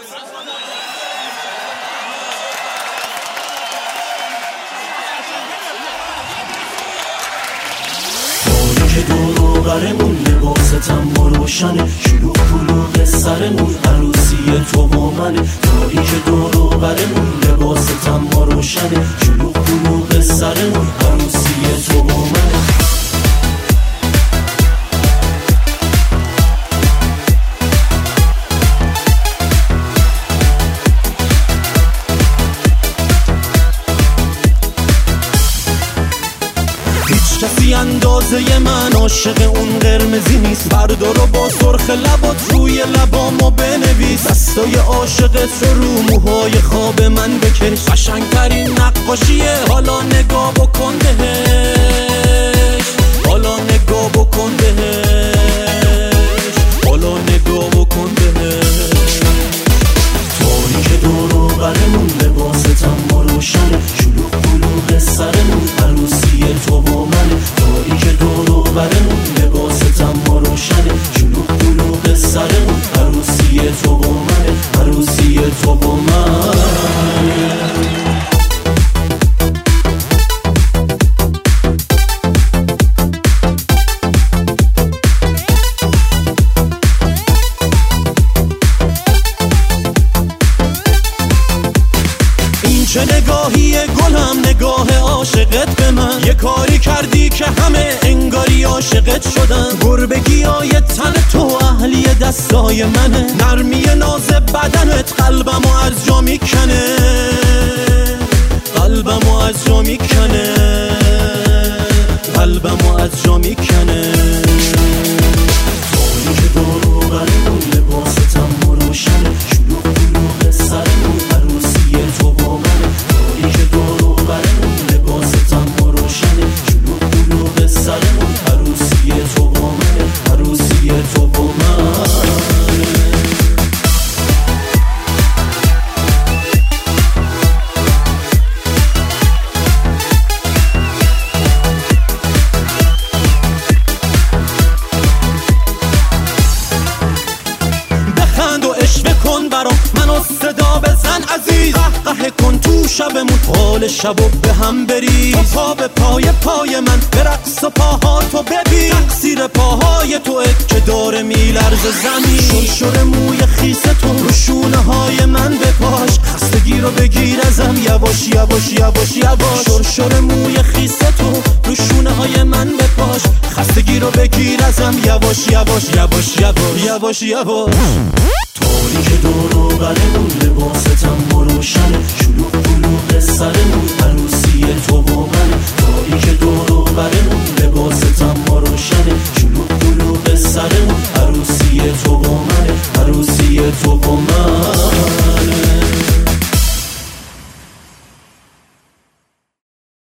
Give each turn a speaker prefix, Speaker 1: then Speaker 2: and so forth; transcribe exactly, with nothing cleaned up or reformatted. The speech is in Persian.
Speaker 1: که دور و برمون لباست اما روشنه، شلوغ بلوغ سرمون عروسی تو با منه. تاریک دور و برمون لباست اما روشنه، شلوغ بلوغ سرمون عروسی تو با منه. کسی اندازه من عاشق اون قرمزی نیست، فردا رو با سرخ لبات روی لبامو بنویس، دستای عاشقت رو رو موهای خواب من بکش، قشنگترین نقاشیه حالا نگاه بکن بهش، حالا نگاه بکن بهش، حالا نگاه بکن بهش. تاریک دور و برمون لباست اما روشنه، شلوغ بلوغ سرمون عروسی تو با منه. تاریک دور و برمون لباست اما روشنه، شلوغ بلوغ سرمون عروسی تو با منه، عروسی تو با منه. چه نگاهی گلم نگاه عاشقت به من، یه کاری کردی که همه انگاری عاشقت شدن. گربگیای تن تو اهلی دستای منه، نرمی ناز بدنت قلبمو از جا میکنه، قلبمو از جا میکنه، قلبمو از جا میکنه. تاریک دور و برمون لباست اما روشنه، شلوغ بلوغ سرمون عروسی تو با منه. تاریک دور و برمون لباست اما روشنه، شلوغ بلوغ سرمون عروسی تو با منه، عروسی تو با منه. بخند و اشوه کن برام منو صدا بزن عزیز، قهقه کن تو شبمون حال شبو به هم بریز، تو پا به پای پای من برقص و پاهاتو ببین، تقصیر پاهای توه که داره میلرز زمین. شرشر موی خیس تو رو شونه های من بپاش، خستگی رو بگیر ازم یواش یواش یواش یواش. شرشر موی خیس تو رو شونه های من بپاش، خستگی رو بگیر ازم یواش یواش یواش یواش یواش یواش. تاریک دور و برمون لباست اما روشنه، شلوغ بلوغ سرمون عروسی تو با منه. تاریک دور و برمون لباست اما روشنه، شلوغ بلوغ سرمون عروسی تو با منه، عروسی تو با منه.